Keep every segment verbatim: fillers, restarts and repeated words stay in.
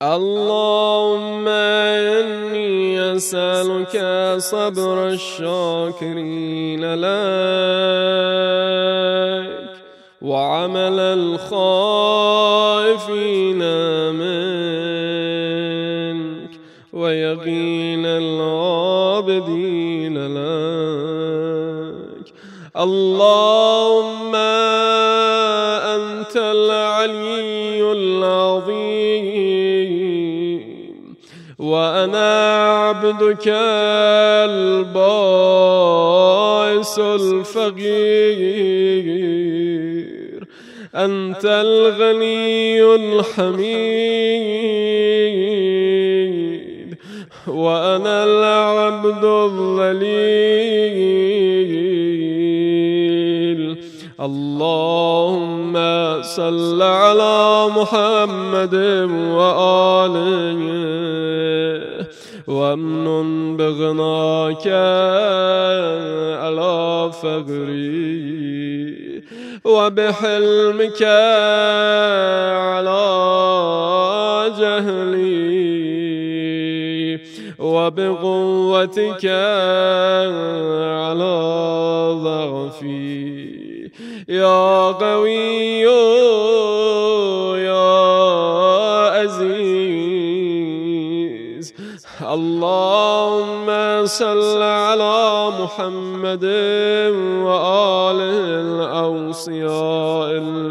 اللهم إني أسألك صبر الشاكرين لك، وعمل الخائفين منك، ويقين العابدين لك. اللهم أنت العلي العظيم، وأنا عبدك البائس الفقير. أنت الغني الحميد، وأنا العبد الذليل. اللهم صل على محمد وآله، وامنن بغناك على فقري، وبحلمك على جهلي، وبقوتك على ضعفي. يا قوي يا عزيز. اللهم صل على محمد وآله الأوصياء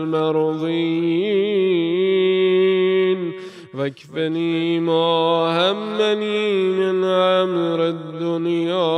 المرضين، واكفني ما همني من أمر الدنيا